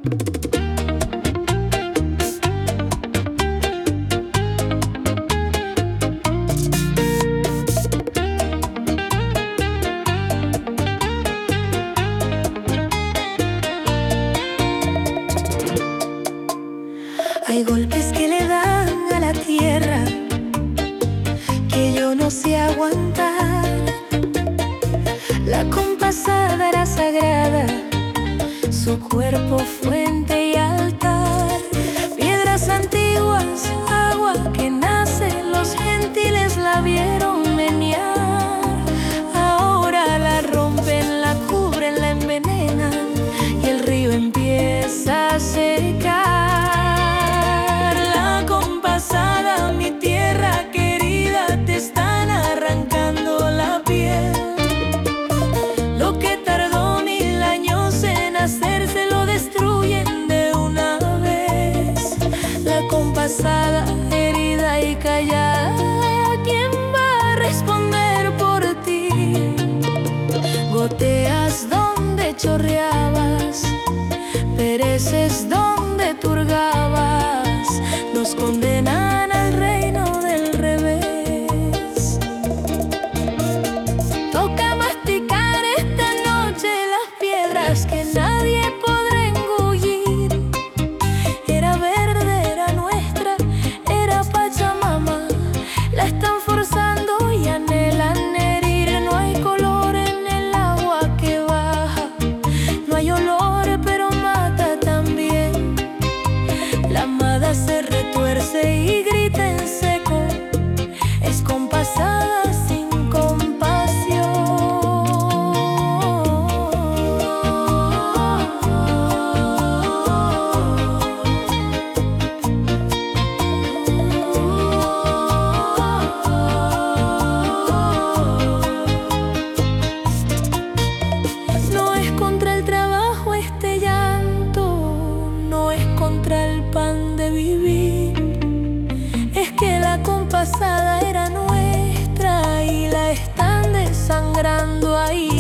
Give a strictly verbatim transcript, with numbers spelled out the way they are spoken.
Hay golpes que le dan a la tierra que yo no sé aguantar. La compasada era sagrada, su cuerpo fuente y altar. Piedras antiguas, agua que nace, los gentiles la vieron menear. Ahora la rompen, la cubren, la envenenan y el río empieza a secar. La compasada, mi tierra querida, te están arrancando la piel. Lo que tardó mil años en hacerse lo destruyen de una vez. La compasada, herida y callada, ¿quién va a responder por ti? Goteas donde chorreabas, pereces donde turgabas, nos condenan al reino del revés. Toca masticar esta noche las piedras que nadie podrá engullir. Era verde, era nuestra, era Pachamama. La están forzando y anhelan herir. No hay color en el agua que baja, no hay olor pero mata también. La amada se retuerce y grita en seco, es compasada sin compasión. No es contra el trabajo este llanto, no es contra el pan de vivir. Es que la compasada era nuestra y la están desangrando ahí.